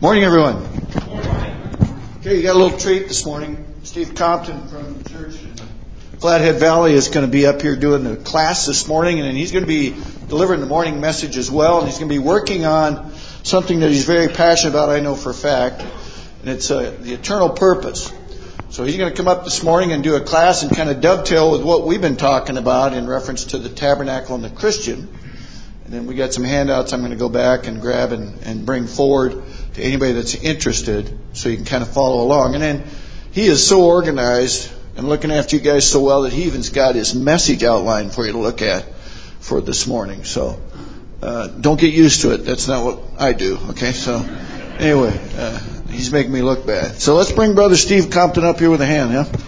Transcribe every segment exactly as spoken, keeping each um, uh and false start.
Morning, everyone. Okay, you got a little treat this morning. Steve Compton from the church in Flathead Valley is going to be up here doing the class this morning, and he's going to be delivering the morning message as well, and he's going to be working on something that he's very passionate about, I know for a fact, and it's uh, the eternal purpose. So he's going to come up this morning and do a class and kind of dovetail with what we've been talking about in reference to the tabernacle and the Christian. And then we got some handouts I'm going to go back and grab and, and bring forward to anybody that's interested so you can kind of follow along. And then he is so organized and looking after you guys so well that he even's got his message outline for you to look at for this morning. So uh, don't get used to it. That's not what I do. Okay, so anyway, uh, he's making me look bad. So let's bring Brother Steve Compton up here with a hand, yeah?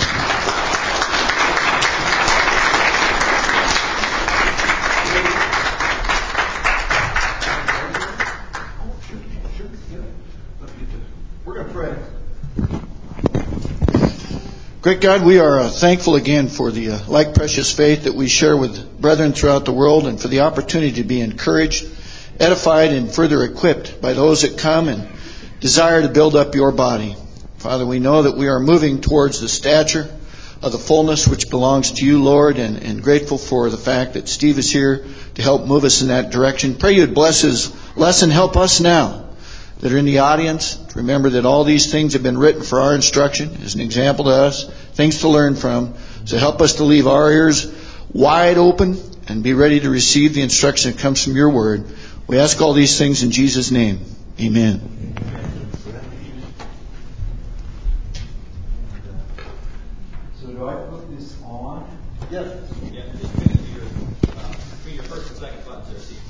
Great God, we are uh, thankful again for the uh, like precious faith that we share with brethren throughout the world, and for the opportunity to be encouraged, edified, and further equipped by those that come and desire to build up your body. Father, we know that we are moving towards the stature of the fullness which belongs to you, Lord, and, and grateful for the fact that Steve is here to help move us in that direction. Pray you'd bless his lesson. Help us now that are in the audience to remember that all these things have been written for our instruction, as an example to us, things to learn from. So help us to leave our ears wide open and be ready to receive the instruction that comes from your word. We ask all these things in Jesus' name. Amen. So do I put this on? Yes. Yeah, just pin it to your, uh, between your first and second buttons there, Steve.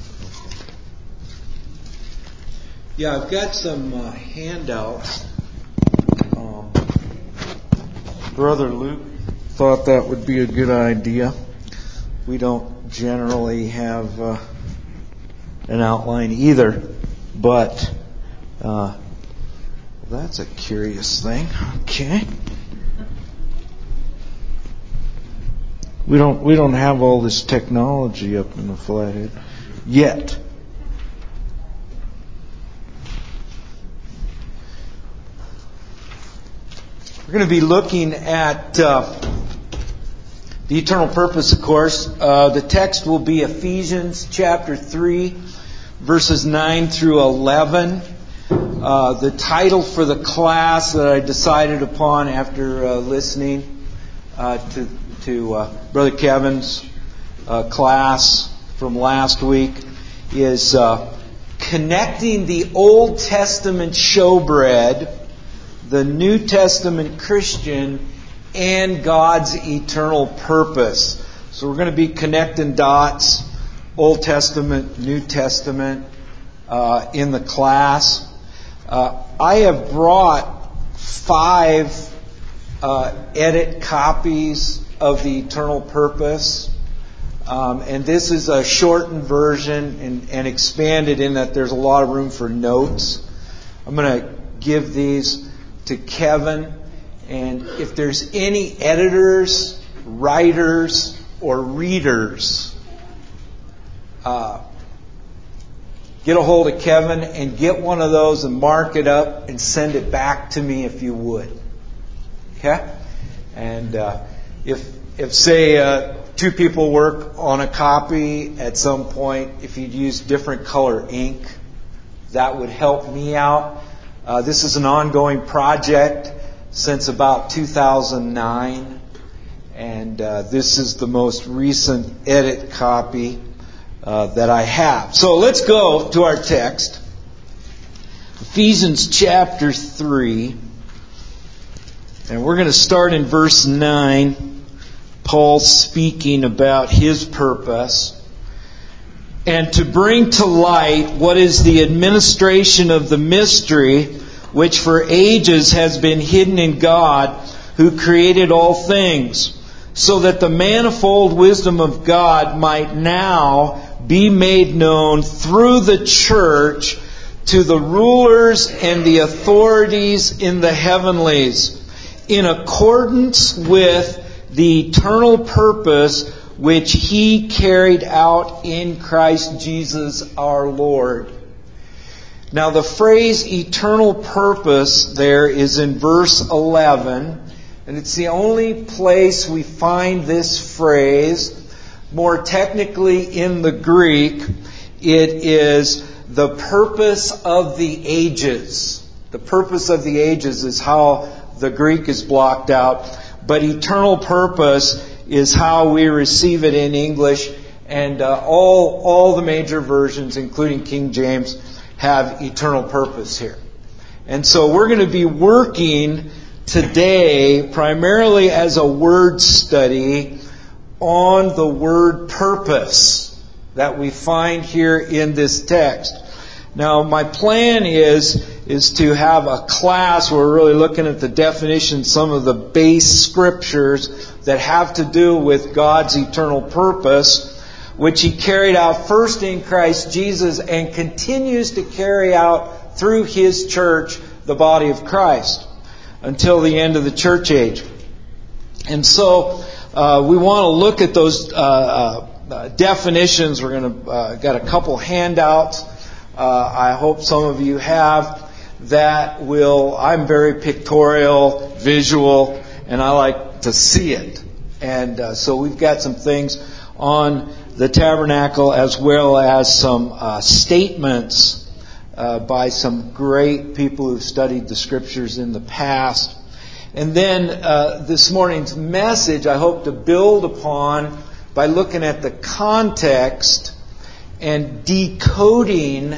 Yeah, I've got some uh, handouts. Um, Brother Luke thought that would be a good idea. We don't generally have uh, an outline either, but uh, that's a curious thing. Okay. We don't we don't have all this technology up in the Flathead yet. We're going to be looking at uh, the eternal purpose, of course. Uh, the text will be Ephesians chapter three, verses nine through eleven. Uh, the title for the class that I decided upon after uh, listening uh, to, to uh, Brother Kevin's uh, class from last week is uh, Connecting the Old Testament Showbread, the New Testament Christian, and God's eternal purpose. So we're going to be connecting dots, Old Testament, New Testament, uh, in the class. Uh, I have brought five uh, edit copies of the eternal purpose. Um, and this is a shortened version and, and expanded in that there's a lot of room for notes. I'm going to give these to Kevin, and if there's any editors, writers, or readers, uh, get a hold of Kevin and get one of those and mark it up and send it back to me if you would. Okay? And uh, if, if say, uh, two people work on a copy at some point, if you'd use different color ink, that would help me out. Uh, this is an ongoing project since about two thousand nine, and uh, this is the most recent edit copy uh, that I have. So let's go to our text. Ephesians chapter three, and we're going to start in verse nine. Paul speaking about his purpose. And to bring to light what is the administration of the mystery, which for ages has been hidden in God, who created all things, so that the manifold wisdom of God might now be made known through the church to the rulers and the authorities in the heavenlies, in accordance with the eternal purpose which He carried out in Christ Jesus our Lord. Now the phrase eternal purpose there is in verse eleven, and it's the only place we find this phrase. More technically in the Greek, it is the purpose of the ages. The purpose of the ages is how the Greek is blocked out, but eternal purpose is how we receive it in English, and uh, all all the major versions, including King James, have eternal purpose here. And so we're going to be working today primarily as a word study on the word purpose that we find here in this text. Now, my plan is is to have a class where we're really looking at the definition, some of the base scriptures that have to do with God's eternal purpose, which He carried out first in Christ Jesus and continues to carry out through His church, the body of Christ, until the end of the church age. And so uh, we want to look at those uh, uh, definitions. We're going to uh, got a couple handouts. Uh, I hope some of you have that will. I'm very pictorial, visual, and I like to see it. And uh, so we've got some things on the tabernacle as well as some uh, statements uh, by some great people who've studied the scriptures in the past. And then uh, this morning's message I hope to build upon by looking at the context and decoding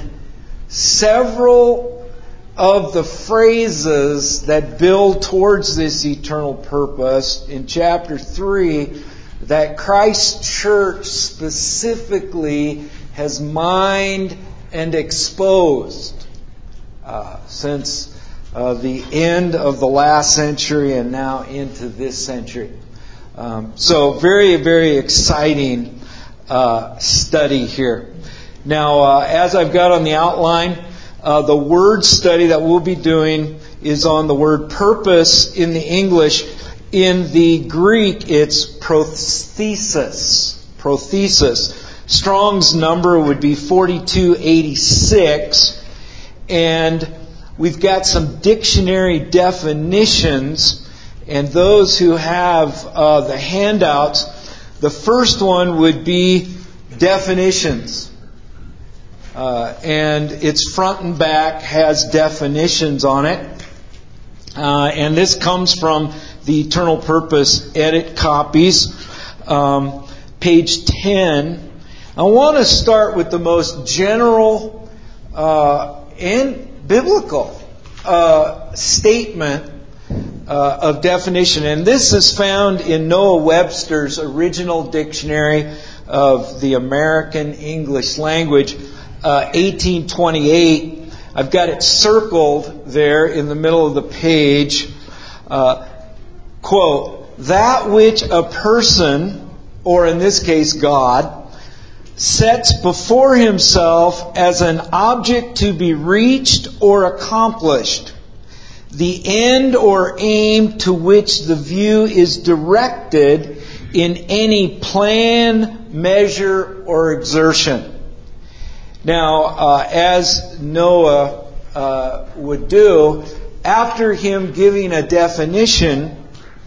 several of the phrases that build towards this eternal purpose in chapter three that Christ's church specifically has mined and exposed uh, since uh, the end of the last century and now into this century. Um, so very, very exciting uh, study here. Now, uh, as I've got on the outline, uh, the word study that we'll be doing is on the word purpose in the English. In the Greek, it's prothesis. Prothesis. Strong's number would be forty-two eighty-six. And we've got some dictionary definitions. And those who have uh, the handouts, the first one would be definitions. Uh, and its front and back has definitions on it. Uh, and this comes from the Eternal Purpose edit copies, um, page ten. I want to start with the most general uh, and biblical uh, statement uh, of definition. And this is found in Noah Webster's original dictionary of the American English language, uh, eighteen twenty-eight. I've got it circled there in the middle of the page. Uh, quote, that which a person, or in this case God, sets before himself as an object to be reached or accomplished, the end or aim to which the view is directed in any plan, measure, or exertion. Now, uh, as Noah uh, would do, after him giving a definition,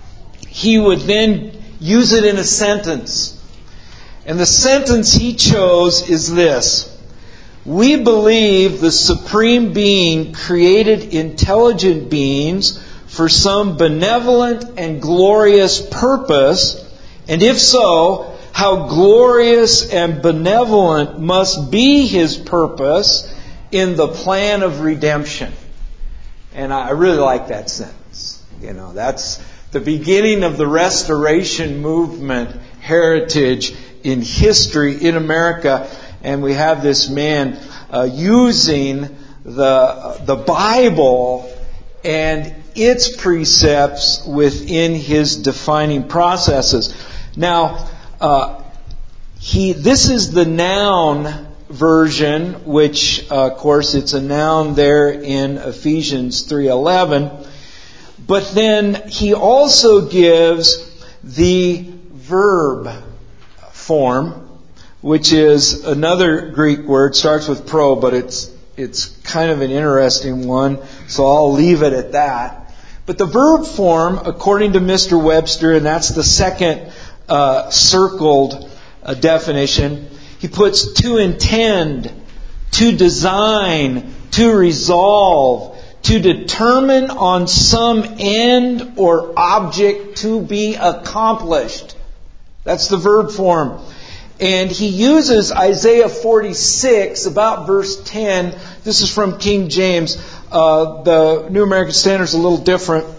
he would then use it in a sentence. And the sentence he chose is this: we believe the Supreme Being created intelligent beings for some benevolent and glorious purpose, and if so, how glorious and benevolent must be His purpose in the plan of redemption. And I really like that sentence. You know, that's the beginning of the Restoration Movement heritage in history in America. And we have this man uh, using the the Bible and its precepts within his defining processes. Now, uh, he this is the noun version, which, uh, of course, it's a noun there in Ephesians three eleven. But then he also gives the verb form, which is another Greek word, starts with pro, but it's it's kind of an interesting one, so I'll leave it at that. But the verb form, according to Mister Webster, and that's the second uh, circled uh, definition, he puts to intend, to design, to resolve, to determine on some end or object to be accomplished. That's the verb form. And he uses Isaiah forty-six, about verse ten. This is from King James. Uh, the New American Standard is a little different.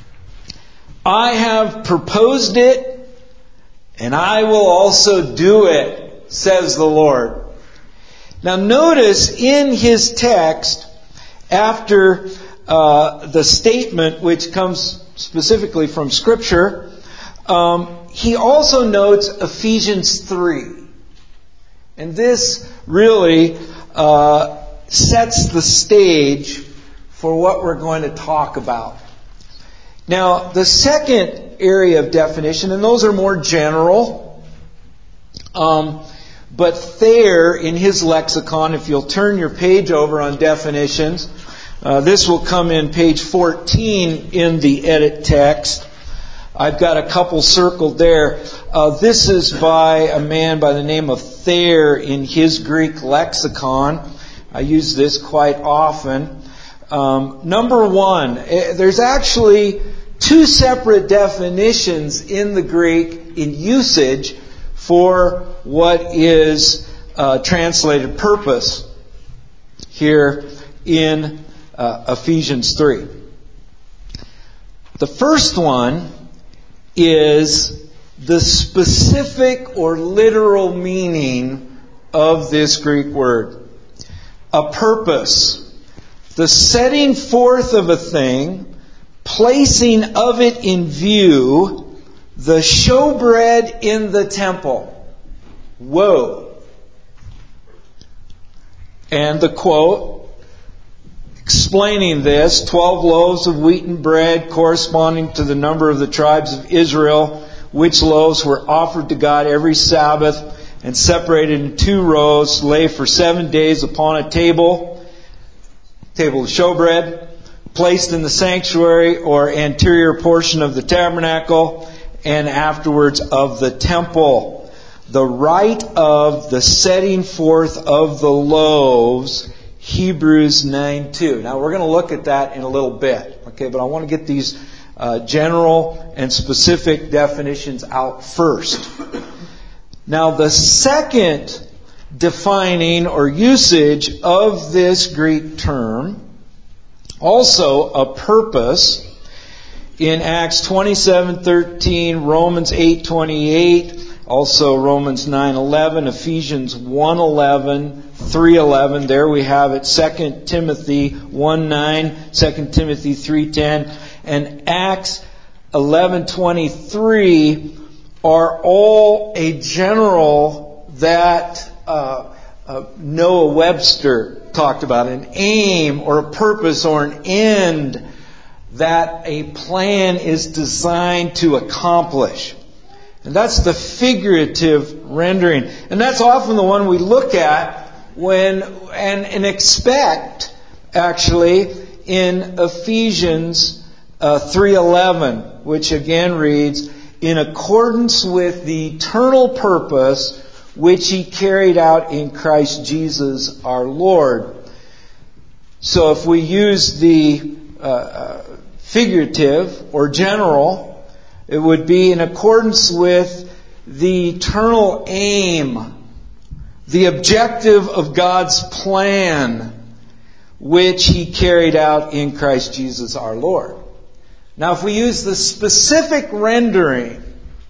I have proposed it, and I will also do it, says the Lord. Now notice in his text, after uh, the statement which comes specifically from Scripture, um, he also notes Ephesians three. And this really uh, sets the stage for what we're going to talk about. Now, the second area of definition, and those are more general, um, but Thayer, in his lexicon, if you'll turn your page over on definitions, uh, this will come in page fourteen in the edit text. I've got a couple circled there. Uh, this is by a man by the name of Thayer in his Greek lexicon. I use this quite often. Um, number one, there's actually two separate definitions in the Greek in usage for what is uh, translated purpose here in uh, Ephesians three. The first one is the specific or literal meaning of this Greek word. A purpose. The setting forth of a thing, placing of it in view, the showbread in the temple. Whoa. And the quote, explaining this, twelve loaves of wheaten bread corresponding to the number of the tribes of Israel, which loaves were offered to God every Sabbath and separated in two rows, lay for seven days upon a table, table of showbread, placed in the sanctuary or anterior portion of the tabernacle, and afterwards of the temple. The rite of the setting forth of the loaves, Hebrews nine two. Now we're going to look at that in a little bit, okay? But I want to get these uh, general and specific definitions out first. Now the second defining or usage of this Greek term, also a purpose, in Acts twenty-seven thirteen, Romans eight twenty-eight, also Romans nine eleven, Ephesians one eleven, three eleven, there we have it, Second Timothy one nine, Second Timothy three ten, and Acts eleven twenty-three are all a general that uh, uh, Noah Webster talked about, an aim or a purpose or an end that a plan is designed to accomplish. And that's the figurative rendering. And that's often the one we look at when and, and expect, actually, in Ephesians uh, three eleven, which again reads, in accordance with the eternal purpose which He carried out in Christ Jesus our Lord. So if we use the uh, uh, figurative or general, it would be in accordance with the eternal aim, the objective of God's plan, which He carried out in Christ Jesus our Lord. Now, if we use the specific rendering,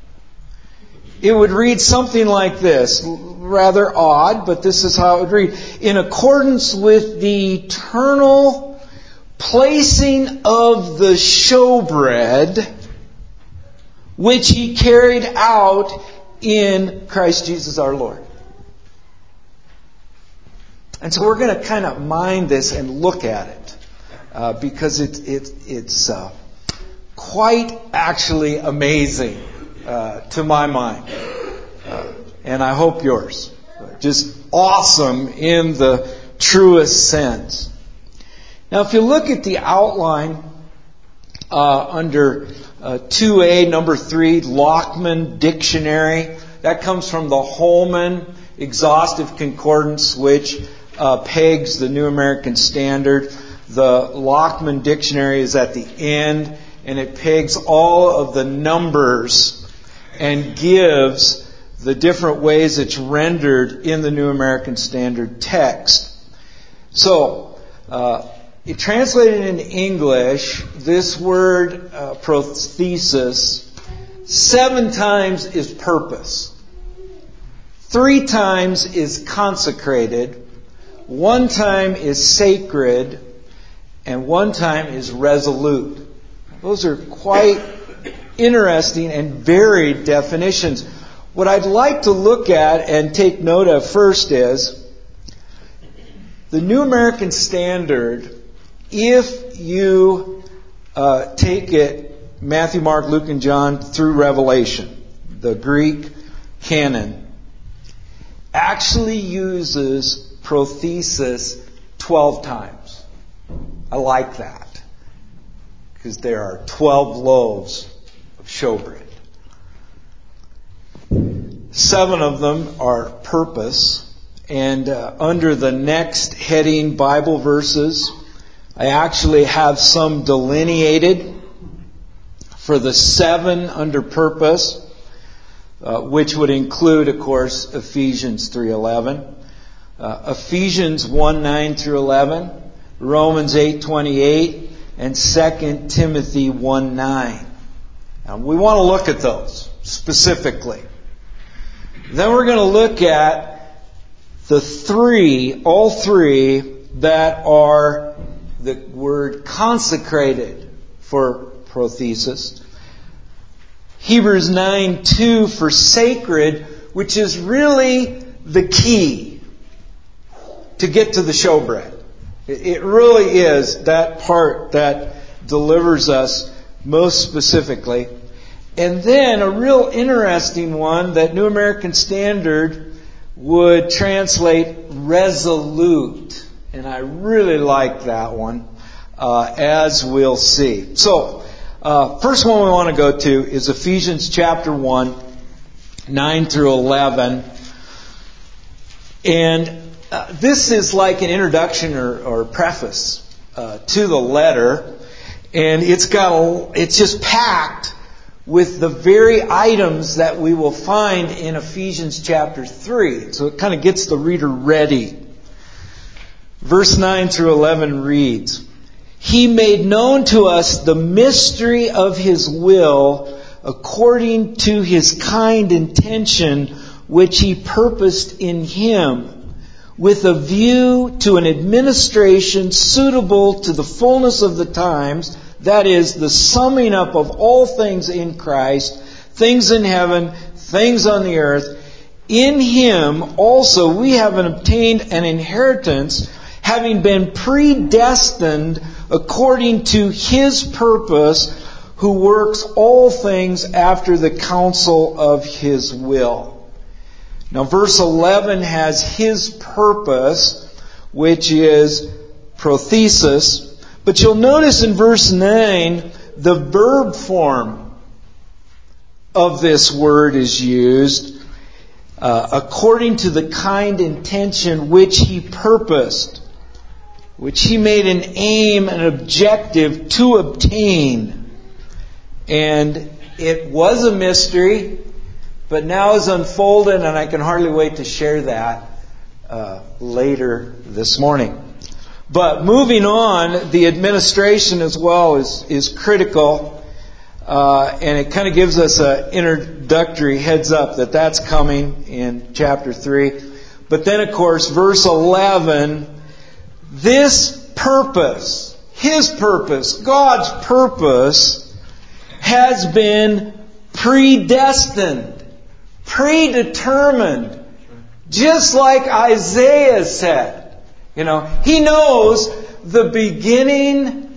it would read something like this. Rather odd, but this is how it would read. In accordance with the eternal placing of the showbread, which He carried out in Christ Jesus our Lord. And so we're going to kind of mind this and look at it, uh, because it, it, it's uh, quite actually amazing uh, to my mind, uh, and I hope yours. Just awesome in the truest sense. Now, if you look at the outline uh, under uh, two A, number three, Lockman Dictionary, that comes from the Holman Exhaustive Concordance, which uh, pegs the New American Standard. The Lockman Dictionary is at the end, and it pegs all of the numbers and gives the different ways it's rendered in the New American Standard text. So, uh, it translated into English, this word uh, prothesis, seven times is purpose, three times is consecrated, one time is sacred, and one time is resolute. Those are quite interesting and varied definitions. What I'd like to look at and take note of first is the New American Standard. If you uh, take it, Matthew, Mark, Luke, and John through Revelation, the Greek canon, actually uses prothesis twelve times. I like that, because there are twelve loaves of showbread. Seven of them are purpose, and uh, under the next heading, Bible verses, I actually have some delineated for the seven under purpose, uh, which would include, of course, Ephesians three eleven, uh, Ephesians one nine through eleven, Romans eight twenty-eight, and Second Timothy one nine. Now, we want to look at those specifically. Then we're going to look at the three, all three that are the word consecrated for prothesis. Hebrews nine two for sacred, which is really the key to get to the showbread. It really is that part that delivers us most specifically. And then a real interesting one that New American Standard would translate resolute. And I really like that one, uh, as we'll see. So, uh, first one we want to go to is Ephesians chapter one, nine through eleven. And uh, this is like an introduction or, or preface uh, to the letter. And it's got a, it's just packed with the very items that we will find in Ephesians chapter three. So it kind of gets the reader ready. Verse nine through eleven reads, He made known to us the mystery of His will according to His kind intention which He purposed in Him, with a view to an administration suitable to the fullness of the times, that is, the summing up of all things in Christ, things in heaven, things on the earth. In Him also we have obtained an inheritance, having been predestined according to His purpose, who works all things after the counsel of His will. Now, verse eleven has His purpose, which is prothesis. But you'll notice in verse nine, the verb form of this word is used, uh, according to the kind intention which He purposed, which He made an aim, an objective to obtain. And it was a mystery, but now is unfolded, and I can hardly wait to share that uh, later this morning. But moving on, the administration as well is, is critical, uh, and it kind of gives us an introductory heads up that that's coming in chapter three. But then, of course, verse eleven, this purpose, His purpose, God's purpose, has been predestined, predetermined, just like Isaiah said. You know, He knows the beginning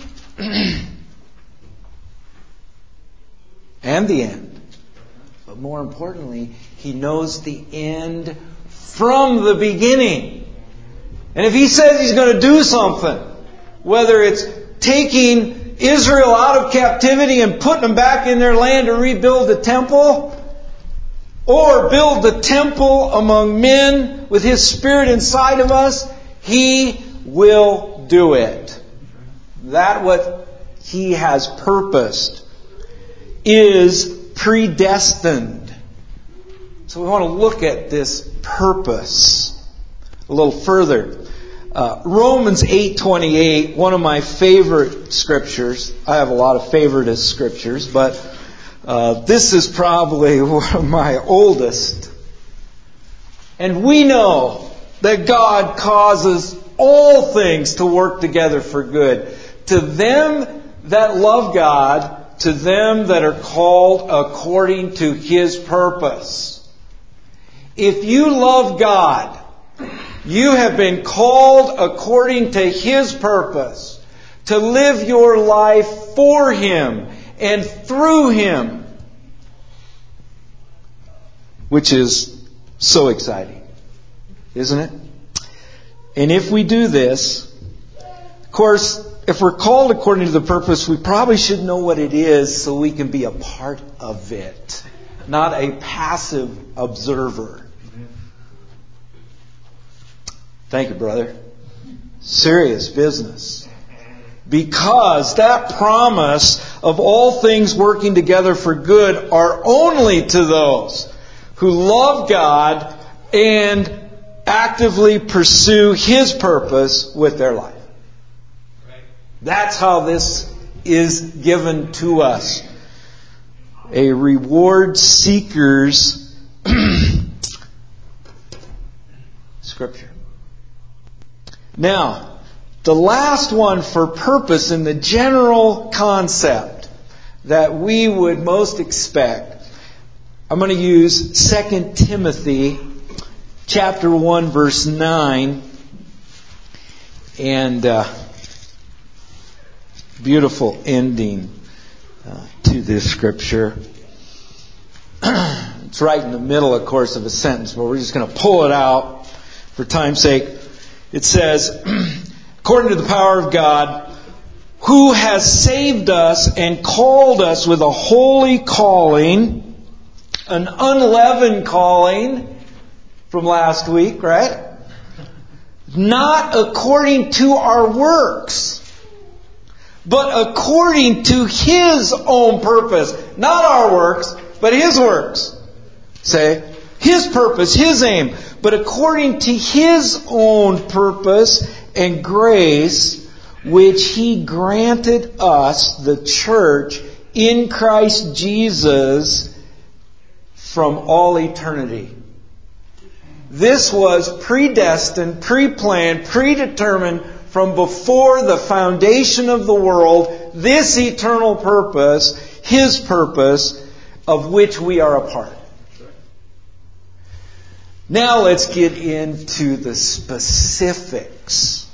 and the end. But more importantly, He knows the end from the beginning. And if He says He's going to do something, whether it's taking Israel out of captivity and putting them back in their land to rebuild the temple, or build the temple among men with His Spirit inside of us, He will do it. That what He has purposed is predestined. So we want to look at this purpose a little further. Uh, Romans eight twenty-eight, one of my favorite scriptures. I have a lot of favorite scriptures, but uh, this is probably one of my oldest. And we know that God causes all things to work together for good. To them that love God, to them that are called according to His purpose. If you love God, you have been called according to His purpose to live your life for Him and through Him, which is so exciting, isn't it? And if we do this, of course, if we're called according to the purpose, we probably should know what it is so we can be a part of it, not a passive observer. Thank you, brother. Serious business. Because that promise of all things working together for good are only to those who love God and actively pursue His purpose with their life. That's how this is given to us. A reward seeker's scripture. Now, the last one for purpose in the general concept that we would most expect, I'm going to use Second Timothy chapter one, verse nine. And uh, beautiful ending uh, to this scripture. It's right in the middle, of course, of a sentence, but we're just going to pull it out for time's sake. It says, according to the power of God, who has saved us and called us with a holy calling, an unleavened calling from last week, right? Not according to our works, but according to His own purpose. Not our works, but His works. Say, His purpose, His aim, but according to His own purpose and grace, which He granted us, the church, in Christ Jesus from all eternity. This was predestined, pre-planned, predetermined from before the foundation of the world, this eternal purpose, His purpose, of which we are a part. Now let's get into the specifics.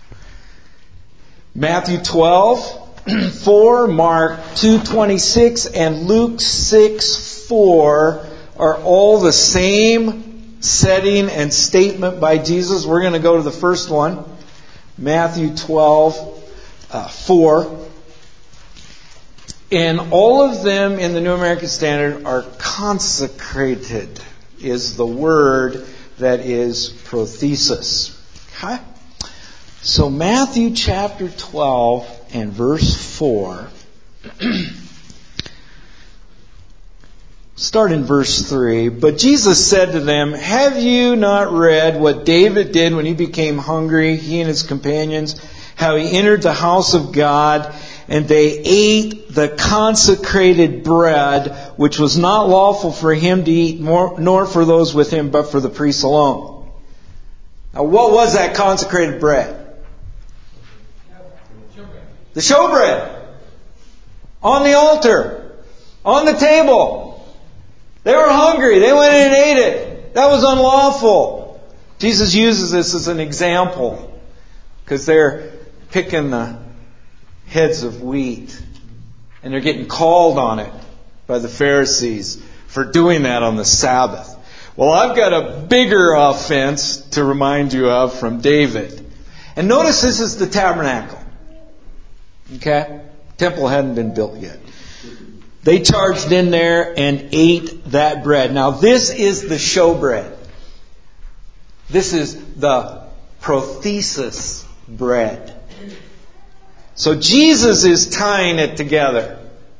Matthew twelve, four, Mark two twenty-six, and Luke six, four are all the same setting and statement by Jesus. We're going to go to the first one. Matthew twelve, uh, four. And all of them in the New American Standard are consecrated, is the word that is prothesis. Okay? So Matthew chapter twelve and verse four. Start in verse three. But Jesus said to them, have you not read what David did when he became hungry, he and his companions, how he entered the house of God, and they ate the consecrated bread, which was not lawful for him to eat, nor for those with him, but for the priests alone. Now, what was that consecrated bread? The showbread. On the altar. On the table. They were hungry. They went in and ate it. That was unlawful. Jesus uses this as an example because they're picking the heads of wheat and they're getting called on it by the Pharisees for doing that on the Sabbath. Well, I've got a bigger offense to remind you of from David. And notice this is the tabernacle. Okay? Temple hadn't been built yet. They charged in there and ate that bread. Now, this is the showbread. This is the prothesis bread. So Jesus is tying it together.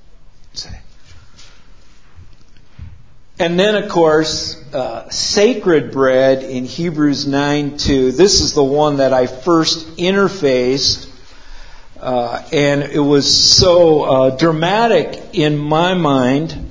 And then, of course, uh, sacred bread in Hebrews nine two. This is the one that I first interfaced. Uh, and it was so uh, dramatic in my mind.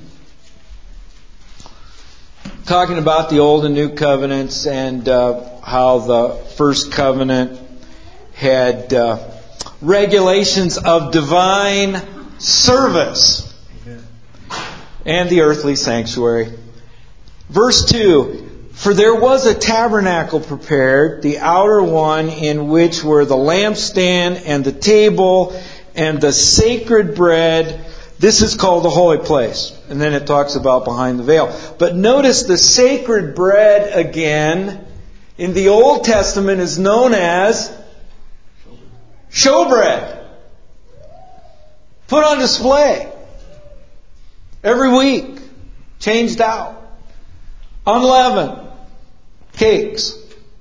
Talking about the Old and New Covenants and uh, how the first covenant had uh, regulations of divine service. Amen. And the earthly sanctuary. Verse two, for there was a tabernacle prepared, the outer one in which were the lampstand and the table and the sacred bread. This is called the holy place. And then it talks about behind the veil. But notice the sacred bread again in the Old Testament is known as showbread. Put on display every week. Changed out. Unleavened cakes.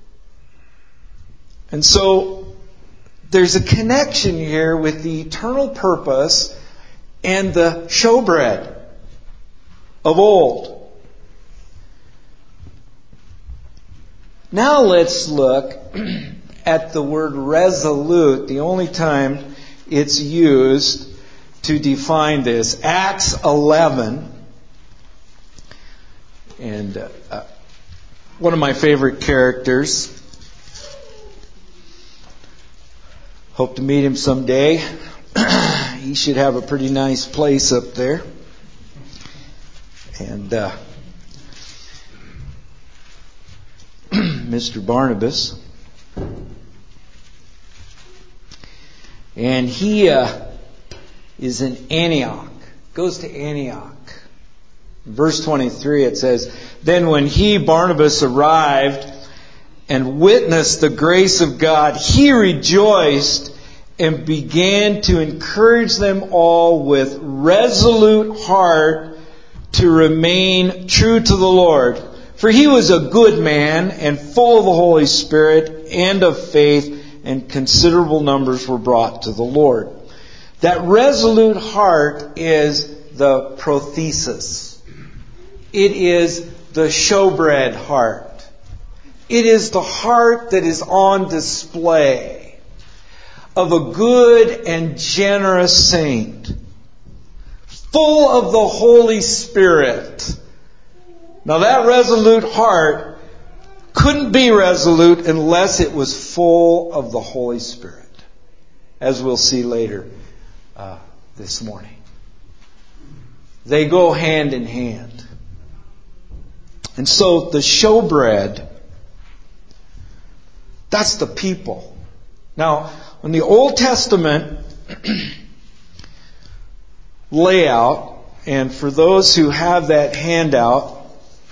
And so there's a connection here with the eternal purpose and the showbread of old. Now let's look at the word resolute, the only time it's used to define this. Acts eleven. And uh, one of my favorite characters. Hope to meet him someday. He should have a pretty nice place up there. And uh, Mister Barnabas. And he uh, is in Antioch. Goes to Antioch. Verse twenty-three, it says, then when he, Barnabas, arrived and witnessed the grace of God, he rejoiced and began to encourage them all with resolute heart to remain true to the Lord. For he was a good man and full of the Holy Spirit and of faith, and considerable numbers were brought to the Lord. That resolute heart is the prothesis. It is the showbread heart. It is the heart that is on display of a good and generous saint, full of the Holy Spirit. Now that resolute heart couldn't be resolute unless it was full of the Holy Spirit, as we'll see later uh, this morning. They go hand in hand. And so the showbread, that's the people. Now, in the Old Testament layout, and for those who have that handout,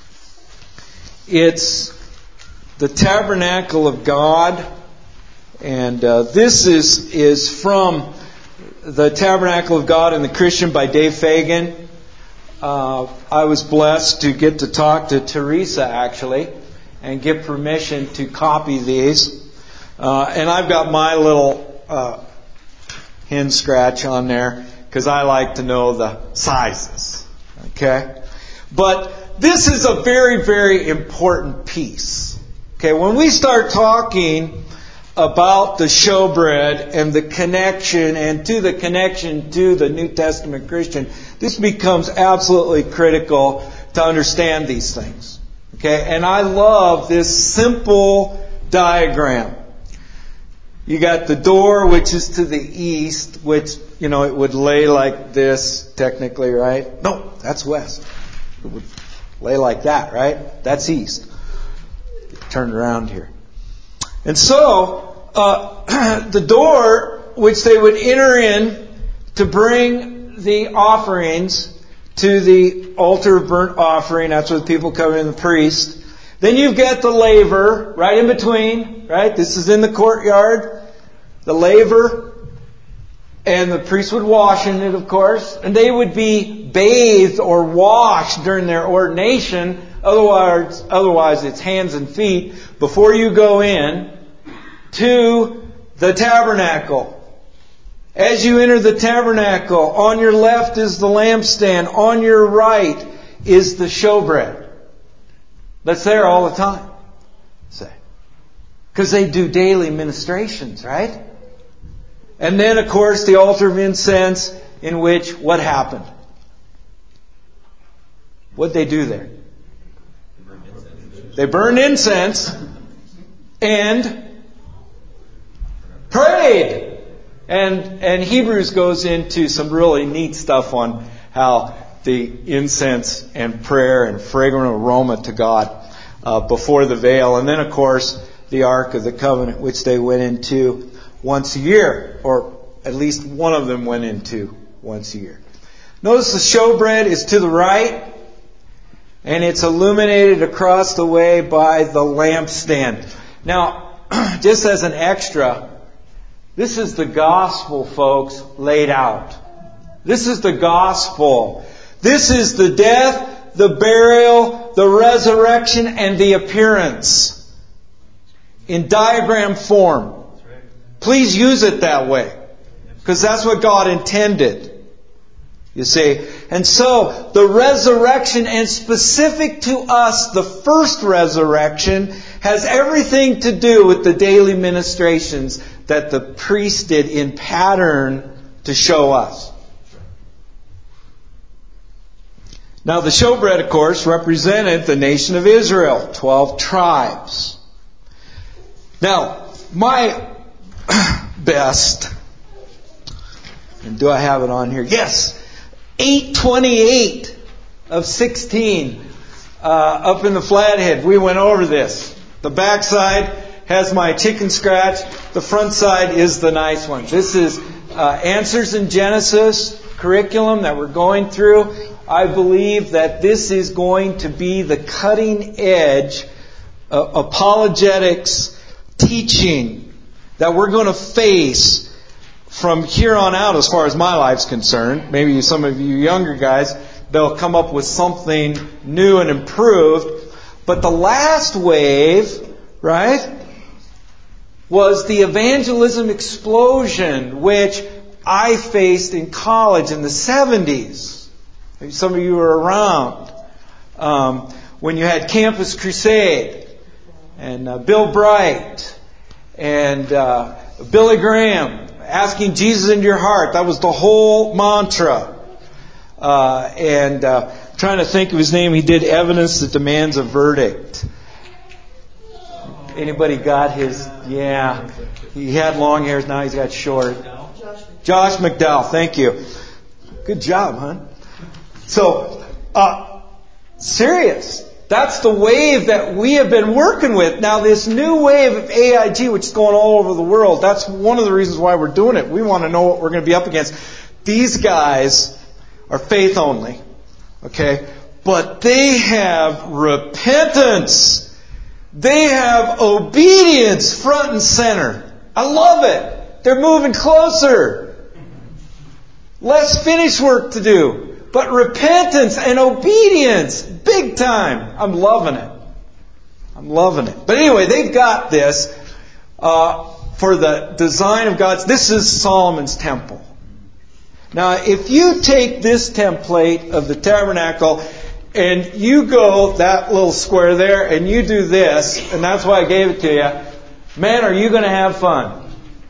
it's the tabernacle of God. And uh, this is, is from the Tabernacle of God and the Christian by Dave Fagan. Uh, I was blessed to get to talk to Teresa, actually, and get permission to copy these. Uh, and I've got my little uh, hen scratch on there because I like to know the sizes. Okay? But this is a very, very important piece. Okay? When we start talking about the showbread and the connection, and to the connection to the New Testament Christian, this becomes absolutely critical to understand these things. Okay? And I love this simple diagram. You got the door, which is to the east, which, you know, it would lay like this, technically, right? No, that's west. It would lay like that, right? That's east. Turn around here. And so, uh, the door, which they would enter in to bring the offerings to the altar of burnt offering, that's where the people come in, the priest, Then you've got the laver right in between, right? This is in the courtyard. The laver. And the priest would wash in it, of course. And they would be bathed or washed during their ordination. Otherwise, otherwise it's hands and feet before you go in to the tabernacle. As you enter the tabernacle, on your left is the lampstand. On your right is the showbread. That's there all the time. Say. Because they do daily ministrations, right? And then, of course, the altar of incense, in which what happened? What'd they do there? They burned incense and prayed. And and Hebrews goes into some really neat stuff on how the incense and prayer and fragrant aroma to God uh, before the veil. And then, of course, the Ark of the Covenant, which they went into once a year, or at least one of them went into once a year. Notice the showbread is to the right, and it's illuminated across the way by the lampstand. Now, just as an extra, this is the gospel, folks, laid out. This is the gospel. This is the death, the burial, the resurrection, and the appearance in diagram form. Please use it that way, because that's what God intended. You see? And so, the resurrection, and specific to us, the first resurrection, has everything to do with the daily ministrations that the priest did in pattern to show us. Now, the showbread, of course, represented the nation of Israel, twelve tribes. Now, my best, and do I have it on here? Yes, eight twenty-eight of sixteen uh, up in the Flathead. We went over this. The back side has my chicken scratch. The front side is the nice one. This is uh, Answers in Genesis curriculum that we're going through. I believe that this is going to be the cutting edge uh, apologetics teaching that we're going to face from here on out as far as my life's concerned. Maybe some of you younger guys, they'll come up with something new and improved. But the last wave, right, was the evangelism explosion, which I faced in college in the seventies. Maybe some of you were around. Um, when you had Campus Crusade and uh, Bill Bright and uh, Billy Graham asking Jesus into your heart. That was the whole mantra. Uh, and uh, trying to think of his name, he did Evidence That Demands a Verdict. Anybody got his? Yeah. He had long hairs, now he's got short. Josh McDowell, thank you. Good job, huh? So, uh, serious. That's the wave that we have been working with. Now, this new wave of A I G, which is going all over the world, that's one of the reasons why we're doing it. We want to know what we're going to be up against. These guys are faith only, okay? But they have repentance. They have obedience front and center. I love it. They're moving closer. Less finish work to do. But repentance and obedience, big time. I'm loving it. I'm loving it. But anyway, they've got this uh, for the design of God's. This is Solomon's temple. Now, if you take this template of the tabernacle and you go that little square there and you do this, and that's why I gave it to you, man, are you going to have fun?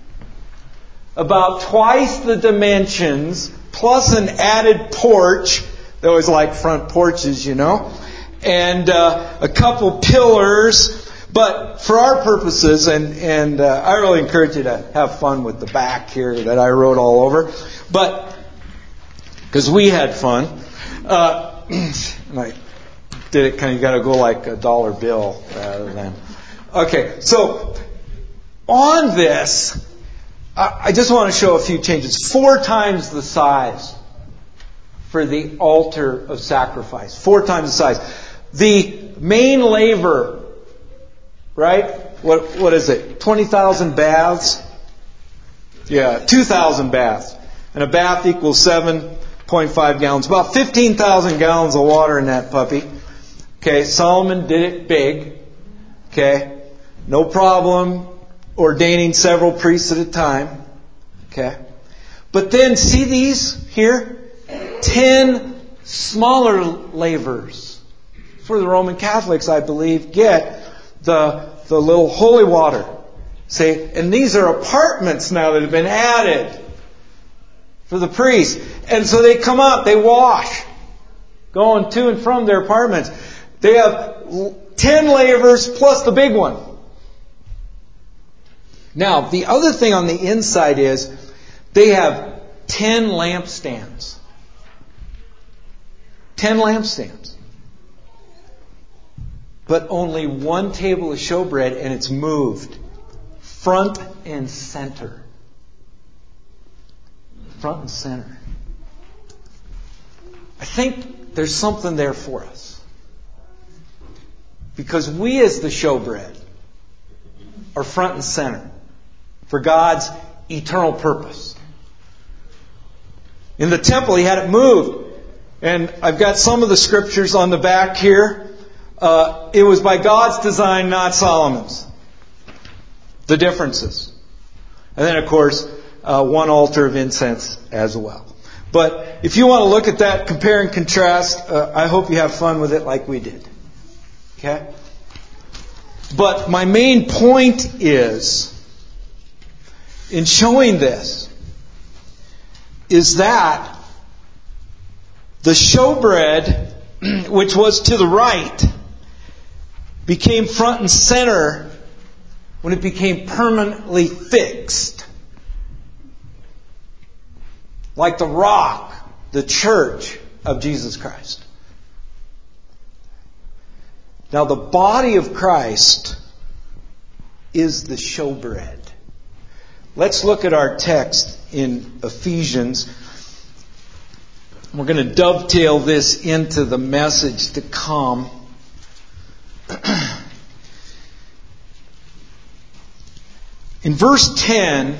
About twice the dimensions, plus an added porch. They always like front porches, you know. And uh, a couple pillars. But for our purposes, and, and uh, I really encourage you to have fun with the back here that I wrote all over. But, because we had fun. Uh, and I did it kind of, you got to go like a dollar bill rather than. Okay, so on this, I just want to show a few changes. Four times the size for the altar of sacrifice. Four times the size. The main laver right? What what is it? twenty thousand baths? Yeah, two thousand baths. And a bath equals seven point five gallons. About fifteen thousand gallons of water in that puppy. Okay, Solomon did it big. Okay, no problem ordaining several priests at a time. Okay. But then see these here? Ten smaller lavers. For the Roman Catholics, I believe, get the, the little holy water. See? And these are apartments now that have been added for the priests. And so they come up, they wash, going to and from their apartments. They have ten lavers plus the big one. Now, the other thing on the inside is they have ten lampstands. Ten lampstands. But only one table of showbread, and it's moved. Front and center. Front and center. I think there's something there for us. Because we as the showbread are front and center for God's eternal purpose. In the temple, He had it moved. And I've got some of the scriptures on the back here. Uh, it was by God's design, not Solomon's. The differences. And then, of course, uh, one altar of incense as well. But if you want to look at that, compare and contrast, uh, I hope you have fun with it like we did. Okay? But my main point is, in showing this, is that the showbread, which was to the right, became front and center when it became permanently fixed. Like the rock, the church of Jesus Christ. Now the body of Christ is the showbread. Let's look at our text in Ephesians. We're going to dovetail this into the message to come. In verse ten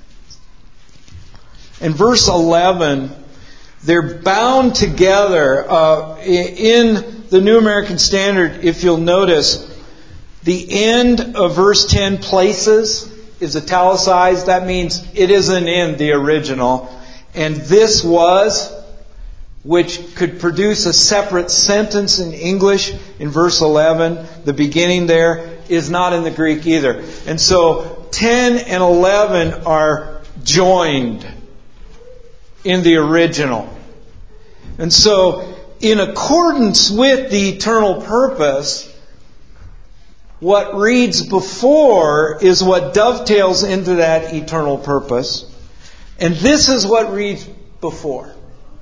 and verse eleven, they're bound together. Uh, in the New American Standard, if you'll notice, the end of verse ten, places, is italicized. That means it isn't in the original. And this was, which could produce a separate sentence in English in verse eleven, the beginning there, is not in the Greek either. And so ten and eleven are joined in the original. And so, in accordance with the eternal purpose, what reads before is what dovetails into that eternal purpose. And this is what reads before.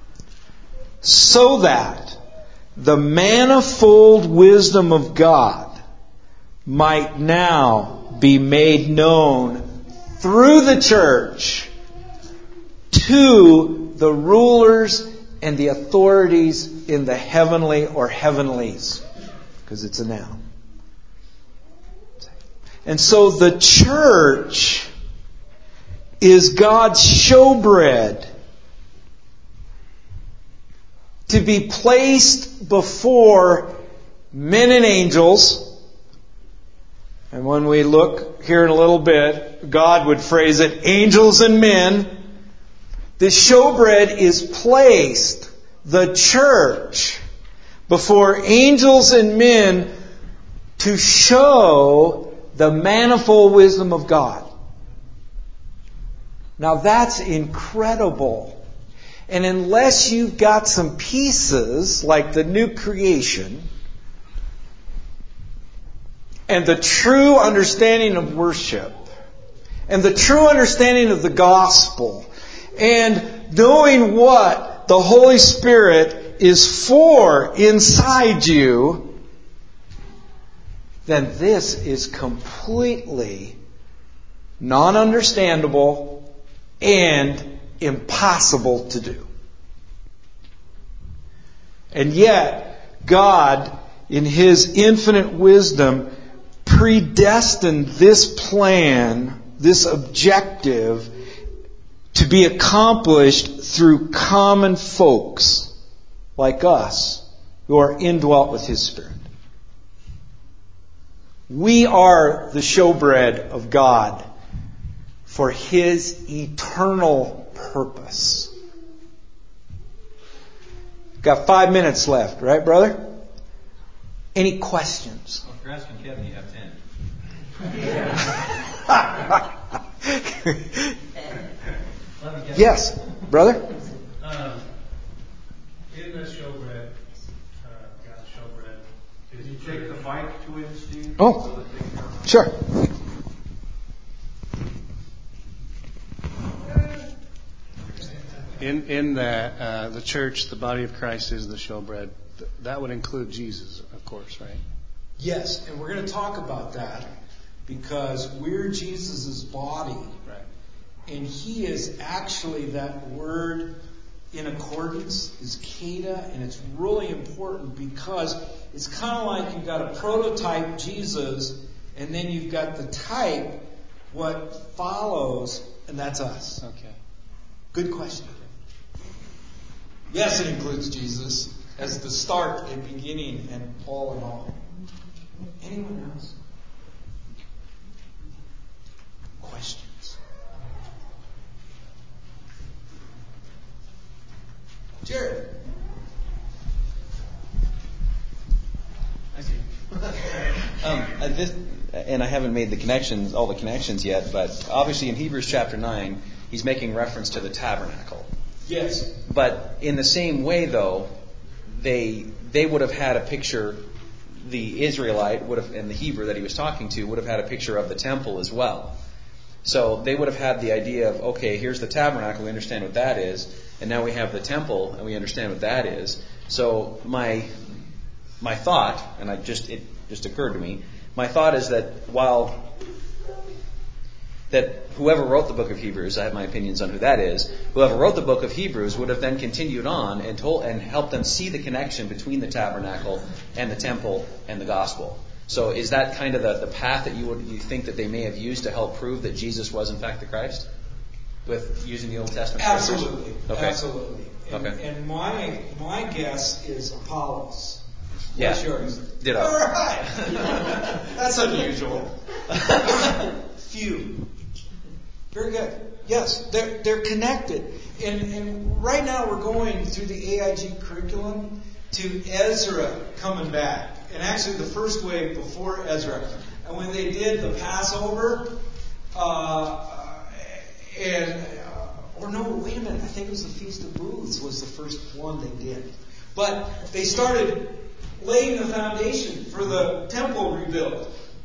So that the manifold wisdom of God might now be made known through the church to the rulers and the authorities in the heavenly or heavenlies. Because it's a noun. And so the church is God's showbread to be placed before men and angels. And when we look here in a little bit, God would phrase it, angels and men. The showbread is placed, the church, before angels and men to show the manifold wisdom of God. Now that's incredible. And unless you've got some pieces like the new creation and the true understanding of worship and the true understanding of the gospel and knowing what the Holy Spirit is for inside you, then this is completely non-understandable and impossible to do. And yet, God, in His infinite wisdom, predestined this plan, this objective, to be accomplished through common folks like us who are indwelt with His Spirit. We are the showbread of God for His eternal purpose. Got five minutes left, right, brother? Any questions? Well, if you're asking Kevin, you have ten. Yes, brother? Um, in the showbread, uh, God's showbread, did you take the mic to him, Steve? Oh, sure. In in that uh, the church, the body of Christ is the showbread. That would include Jesus, of course, right? Yes, and we're going to talk about that because we're Jesus' body. Right. And He is actually, that word in accordance is kata, and it's really important because it's kind of like you've got a prototype Jesus, and then you've got the type, what follows, and that's us. Okay. Good question. Yes, it includes Jesus as the start and beginning and all in all. Anyone else? Questions? Jared. I see. um, uh, this, and I haven't made the connections, all the connections yet, but obviously in Hebrews chapter nine, he's making reference to the tabernacle. Yes. But in the same way, though, they they would have had a picture. The Israelite would have, and the Hebrew that he was talking to would have had a picture of the temple as well. So they would have had the idea of, okay, here's the tabernacle, we understand what that is, and now we have the temple, and we understand what that is. So my my thought, and I just it just occurred to me, my thought is that while that whoever wrote the book of Hebrews, I have my opinions on who that is, whoever wrote the book of Hebrews would have then continued on and told and helped them see the connection between the tabernacle and the temple and the gospel. So is that kind of the, the path that you would you think that they may have used to help prove that Jesus was in fact the Christ? With using the Old Testament scriptures? Absolutely. Okay. Absolutely. And, Okay. and my my guess is Apollos. Yeah. What's yours? Ditto. All right. That's unusual. Few. Very good. Yes, they're they're connected. And and right now we're going through the A I G curriculum to Ezra coming back. And actually the first wave before Ezra. And when they did the Passover, uh, and uh, or no, wait a minute, I think it was the Feast of Booths was the first one they did. But they started laying the foundation for the temple rebuild.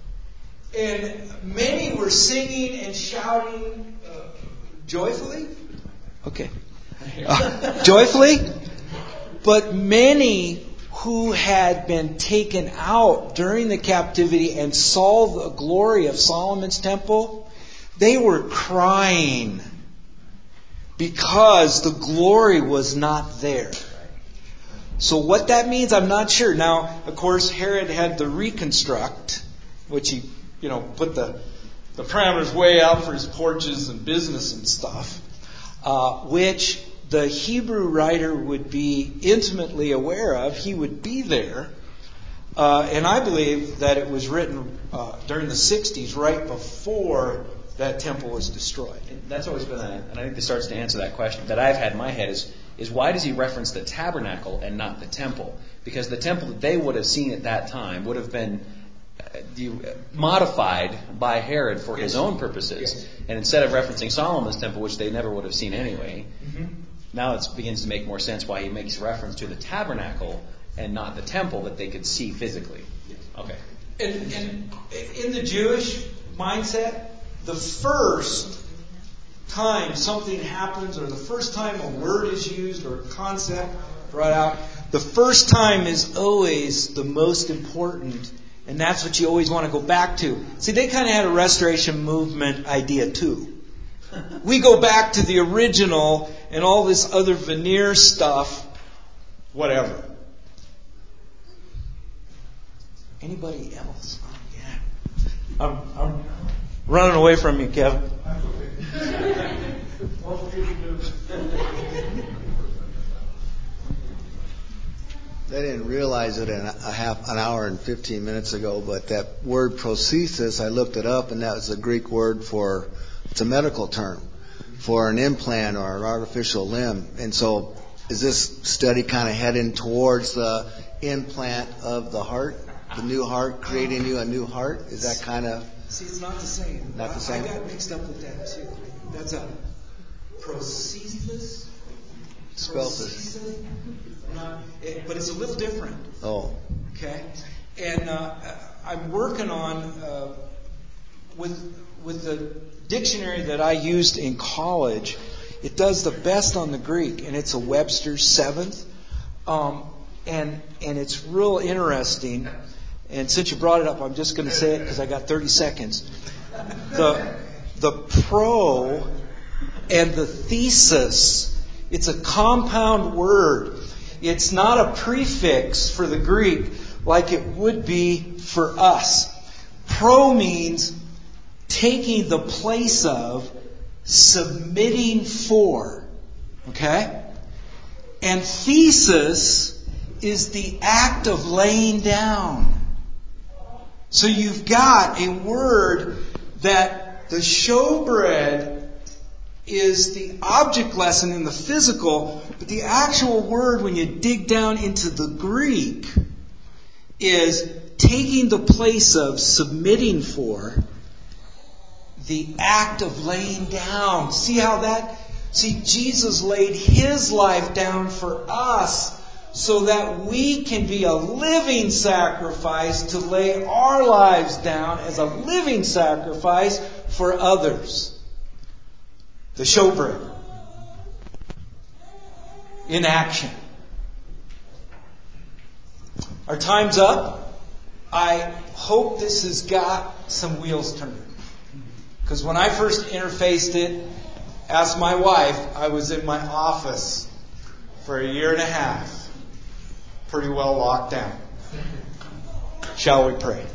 And many were singing and shouting uh, joyfully. Okay. Uh, joyfully. But many who had been taken out during the captivity and saw the glory of Solomon's temple, they were crying because the glory was not there. So what that means, I'm not sure. Now, of course, Herod had to reconstruct, which he, you know, put the, the parameters way out for his porches and business and stuff, uh, which the Hebrew writer would be intimately aware of. He would be there. Uh, and I believe that it was written uh, during the sixties, right before that temple was destroyed. And that's always been, a, and I think this starts to answer that question that I've had in my head is, is why does he reference the tabernacle and not the temple? Because the temple that they would have seen at that time would have been uh, modified by Herod for his own purposes. Yes. And instead of referencing Solomon's temple, which they never would have seen anyway, Mm-hmm. now it begins to make more sense why he makes reference to the tabernacle and not the temple that they could see physically. Okay. And, and in the Jewish mindset, the first time something happens or the first time a word is used or a concept brought out, the first time is always the most important, and that's what you always want to go back to. See, they kind of had a restoration movement idea too. We go back to the original and all this other veneer stuff, whatever. Anybody else? Oh, yeah. I'm, I'm running away from you, Kevin. I didn't realize it in a half an hour and fifteen minutes ago, but that word prosthesis, I looked it up, and that was a Greek word for, it's a medical term, for an implant or an artificial limb. And so is this study kind of heading towards the implant of the heart, the new heart, creating you a new heart? Is that kind of... See, it's not the same. Not the same? I, I got mixed up with that, too. That's a prosthesis. Spell this. Not, it, but it's a little different. Oh. Okay? And uh, I'm working on, uh, with with the dictionary that I used in college, it does the best on the Greek, and it's a Webster's seventh. Um, and and it's real interesting. And since you brought it up, I'm just going to say it because I got thirty seconds. The the pro and the thesis, it's a compound word. It's not a prefix for the Greek like it would be for us. Pro means taking the place of, submitting for. Okay? And thesis is the act of laying down. So you've got a word that the showbread is the object lesson in the physical, but the actual word, when you dig down into the Greek, is taking the place of, submitting for, the act of laying down. See how that, see, Jesus laid His life down for us so that we can be a living sacrifice to lay our lives down as a living sacrifice for others. The showbread. In action. Our time's up. I hope this has got some wheels turning. Because when I first interfaced it, asked my wife, I was in my office for a year and a half. Pretty well locked down. Shall we pray?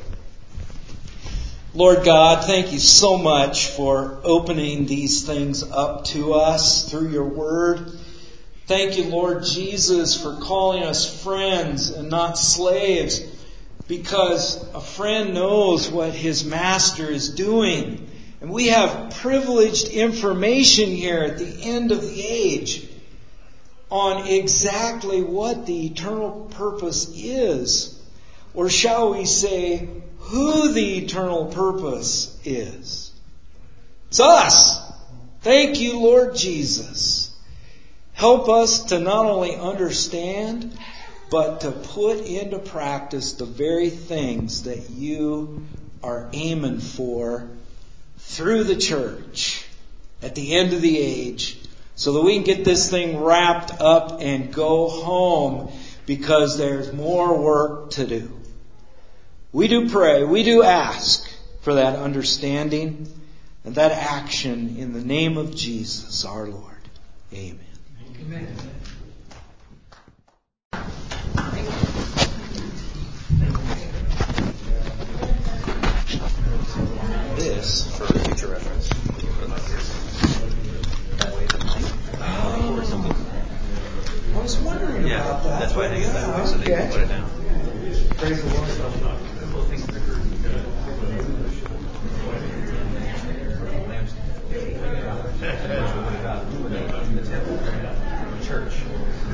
Lord God, thank you so much for opening these things up to us through your word. Thank you, Lord Jesus, for calling us friends and not slaves, because a friend knows what his master is doing. And we have privileged information here at the end of the age on exactly what the eternal purpose is. Or shall we say, who the eternal purpose is. It's us. Thank you, Lord Jesus. Help us to not only understand, but to put into practice the very things that you are aiming for through the church at the end of the age, so that we can get this thing wrapped up and go home, because there's more work to do. We do pray, we do ask for that understanding and that action in the name of Jesus our Lord. Amen. Amen. This for future reference. Oh, I was wondering Yeah, about that. that's why I think it's that way, so they Okay. can put it down. Praise the Lord. The temple, church.